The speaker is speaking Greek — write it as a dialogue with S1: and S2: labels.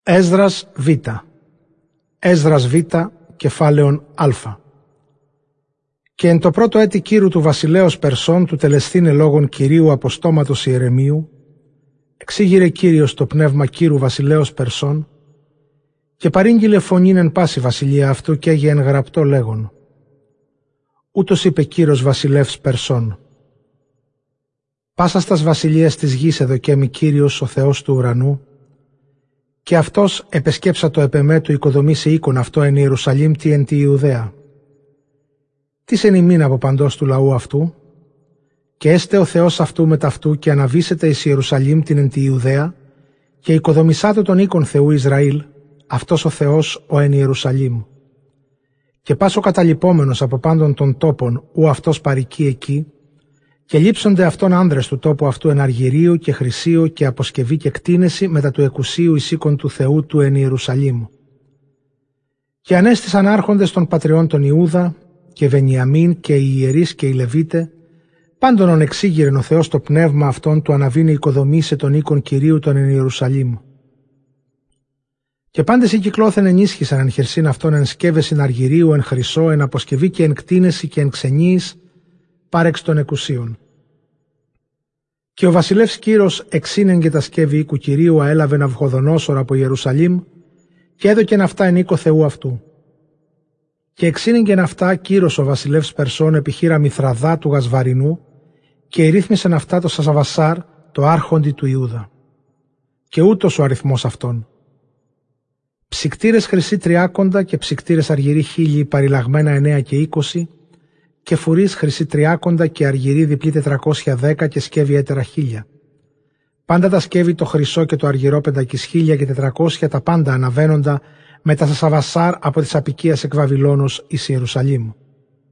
S1: Έσδρας Β. Έσδρας Β, κεφάλαιον Α. Και εν το πρώτο έτη κύρου του βασιλέως Περσών του τελεσθήνε λόγων Κυρίου από στόματος Ιερεμίου, εξήγηρε Κύριος το πνεύμα κύρου βασιλέως Περσών, και παρήγγειλε φωνήν εν πάση βασιλεία αυτού και έγε εν γραπτό λέγον. Ούτως είπε Κύρος βασιλεύς Περσών. Πάσας τας βασιλείας της γης εδοκέμει Κύριος ο Θεός του ουρανού, και αυτός επεσκέψα το επεμέ του οικοδομήσει οίκον αυτό εν Ιερουσαλήμ τι εν τη Ιουδαία. Τις εν ημίν από παντός του λαού αυτού, και έστε ο Θεός αυτού με ταυτού και αναβήσετε εις Ιερουσαλήμ την εν τη Ιουδαία, και οικοδομησάτε τον οίκον Θεού Ισραήλ, αυτός ο Θεός ο εν Ιερουσαλήμ. Και πάσο καταλυπόμενος από πάντων των τόπων, ου αυτός παρικεί εκεί, και λείψονται αυτόν άνδρες του τόπου αυτού εν αργυρίου και χρυσίου και αποσκευή και κτίνεση μετά του εκουσίου εις οίκον του Θεού του εν Ιερουσαλήμ. Και ανέστησαν άρχοντες των πατριών των Ιούδα και Βενιαμίν και οι ιερείς και οι Λεβίτε, πάντων εξήγηρεν ο Θεός το πνεύμα αυτόν του αναβήνει οικοδομήσε τον οίκον Κυρίου τον εν Ιερουσαλήμ. Και πάντες οι κυκλώθεν ενίσχυσαν εν χερσίν αυτόν εν σκεύεσιν αργυρίου, εν χρυσό, εν αποσκευή και εν κτίνεση και εν ξενίης, πάρεξ των εκουσίων. Και ο βασιλεύς Κύρος εξήνεγγε τα σκεύη οίκου Κυρίου αέλαβε Ναβουχοδονόσορ από Ιερουσαλήμ και έδωκεν αυτά εν οίκο Θεού αυτού. Και εξήνεγγεν αυτά Κύρος ο βασιλεύς Περσών επιχείρα Μηθραδά του Γασβαρινού και ερύθμισεν αυτά το Σασαβασάρ το άρχοντι του Ιούδα. Και ούτως ο αριθμός αυτών. Ψυκτήρες χρυσή 300 και ψυκτήρες αργυρί 1000 παριλαγμένα 9 και 20 και φουρείς χρυσή 300 και αργυρί διπλή 410 και σκεύη έτερα 1000. Πάντα τα σκεύη το χρυσό και το αργυρό 500 και 400 τα πάντα αναβαίνοντα με τα Σασαβασάρ από της απικίας εκ Βαβυλώνος εις Ιερουσαλήμ.